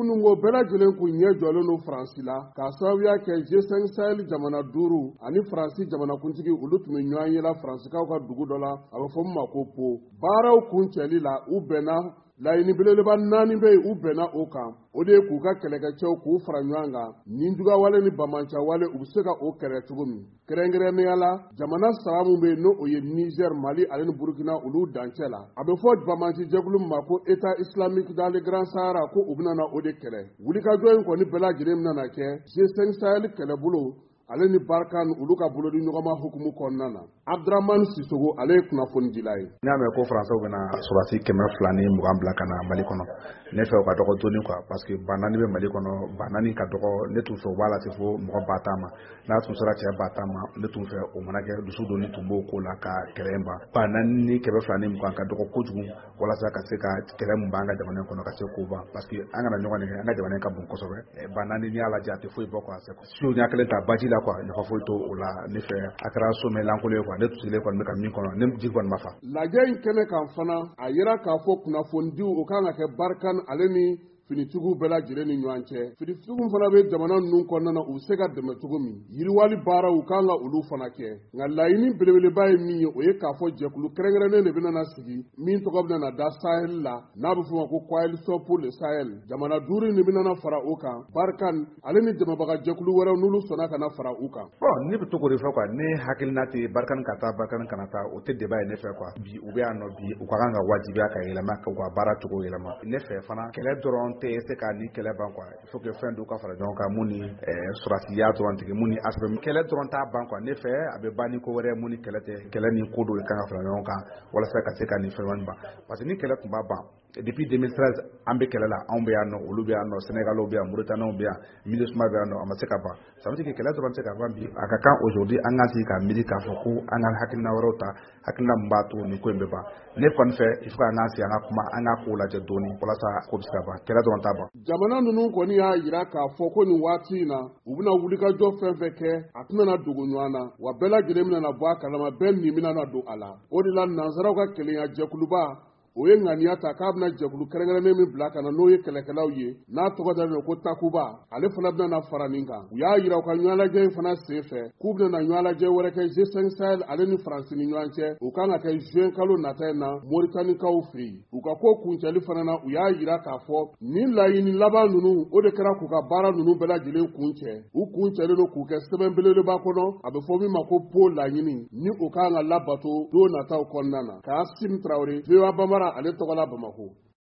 kunungo bɛɛ lajɛlen kun ɲɛ jɔlen don Faransi la k'a sababuya kɛ G5 Sahel jamana 5 ani Faransi jamanakuntigi olu tun bɛ ɲɔgɔn yela Faransikaw ka dugu dɔ la a bɛ fɔ min ma ko Po. Baaraw kun cɛli la u bɛnna laɲini belebeleba 4 bɛ yen u bɛnna o kan. O de ye k'u ka kɛlɛkɛcɛw k'u fara ɲɔgɔn kan ninjuguya wale ni bamaca wale u bɛ se ka o kɛlɛ cogo min. Kɛrɛnkɛrɛnnenya la jamana 3 min bɛ yen n'o ye Niger, Mali ani ni Burkina olu dancɛ la. A bɛ fɔ bamaci jɛkulu min ma ko État islamique dans le Grand Sahara ko u bɛna o de kɛlɛ. Wulikajɔ in kɔni bɛɛ lajɛlen bɛna kɛ G5 Sahel kɛlɛbolo ale ni Barkan olu ka bolo di ɲɔgɔnma hukumu kɔnɔna na. Abdraman Sissogo ale ye kunnafoni dila ye. N'a mɛn ko Faransaw bɛna sɔrɔdasi 220 bila ka na Mali kɔnɔ. Ne fɛ o ka dɔgɔ dɔɔni quoi parce que ba 4 bɛ Mali kɔnɔ, ba 4 ka dɔgɔ ne tun fɛ o b'a la se fo mɔgɔ 10,000 ma. N'a tun sera cɛ 10,000 ne tun fɛ o mana kɛ dusu donni tun b'o ko la ka kɛlɛ in ban. Ba 4 ni 220 ka dɔgɔ kojugu walasa ka se ka kɛlɛ mun b'an ka jamana in kɔnɔ ka se k'o ban parce que an kana ɲɔgɔn nɛgɛ an ka jamana in ka bon kosɛbɛ. Ba 4 ni y'a lajɛ a tɛ foyi bɔ quoi c'est sûr ɲa kelen ta baji la quoi nafa foyi to o la ne fɛ a kɛra sommet lankolon ye quoi ne tusilen kɔni bɛ ka min kɔnɔ ne ji kɔni ma fa. Lajɛ in kɛnɛ kan fana a yira k'a fɔ kunnafonidiw o kan ka kɛ Barkan ale ni finitigiw bɛɛ lajɛlen ni ɲɔgɔn cɛ. Finitigiw fana bɛ jamana ninnu kɔnɔna na u se ka dɛmɛ cogo min yiriwali baaraw u kan ka olu fana kɛ. Nka laɲini belebeleba ye min ye o ye k'a fɔ jɛkulu kɛrɛnkɛrɛnnen de bɛna sigi min tɔgɔ bɛna da Sahel la n'a bɛ fɔ ma ko Coalition pour le Sahel. Jamana 5 de bɛna fara o kan. Barkan ale ni dɛmɛbaga jɛkulu wɛrɛw n'olu sɔnna ka na fara u kan. Bon ne bɛ to k'o de fɛ quoi ne hakilina tɛ Barkan ka taa Barkan kana taa o tɛ débat ye ne fɛ quoi bi u bɛ yan nɔ bi u ka kan ka wajibiya ka yɛlɛma ka u ka baara cogo yɛlɛma. Ne fɛ fana kɛlɛ dɔrɔn tɛ se ka ni kɛlɛ ban quoi il faut que fɛn dɔw ka fara ɲɔgɔn kan mun ni sɔrɔsiya dɔrɔn tigi mun ni aspect kɛlɛ dɔrɔn t'a ban quoi ne fɛ a bɛ ban ni ko wɛrɛ mun ni kɛlɛ tɛ kɛlɛ ni ko dɔw kan ka fara ɲɔgɔn kan walasa ka se ka ni fɛn ban parce que ni kɛlɛ tun b'a ban depuis 2013 an bɛ kɛlɛ la anw bɛ yan nɔ olu bɛ yan nɔ Sénégalaw bɛ yan Mauritaniens bɛ yan MINUSMA bɛ yan nɔ a ma se ka ban ça veut dire que kɛlɛ dɔrɔn tɛ ka ban bi a ka kan aujourd'hui an ka sigi ka miiri k'a fɔ ko an ka hakilina wɛrɛw ta hakilina min b'a to nin ko in bɛ ban ne kɔni fɛ il faut que an ka sigi an ka kuma an ka kow lajɛ dɔɔni walasa ko bɛ se ka ban kɛlɛ dɔrɔn t'a ban. Jamana ninnu kɔni y'a jira k'a fɔ ko nin waati in na u bɛna wulikajɔ fɛn fɛn kɛ a tɛna dogo ɲɔgɔn na wa bɛɛ lajɛlen bɛna bɔ a kalama bɛɛ nin bɛna don a la o de la nansaraw ka kelenya jɛkuluba o ye ŋaniya ta k'a bɛna jɛkulu kɛrɛnkɛrɛnnen min bila ka na n'o ye kɛlɛkɛlaw ye n'a tɔgɔ dalen don ko Takuba ale fana bɛna fara nin kan u y'a jira u ka ɲɔgɔn lajɛ in fana sen fɛ k'u bɛna ɲɔgɔn lajɛ wɛrɛ kɛ G5 Sahel ale ni Faransi ni ɲɔgɔn cɛ o kan ka kɛ juin kalo nata in na Moritanikaw fɛ yen u ka ko kuncɛli fana na u y'a jira k'a fɔ nin laɲini laban ninnu o de kɛra k'u ka baara ninnu bɛɛ lajɛlen kun cɛ u kun cɛlen don k'u kɛ sɛbɛn belebeleba kɔnɔ a bɛ fɔ min ma ko Po laɲini ni o kan ka labato don nataw kɔnɔna na Kassim Traoré VOA Bambara ale tɔgɔ la Bamakɔ.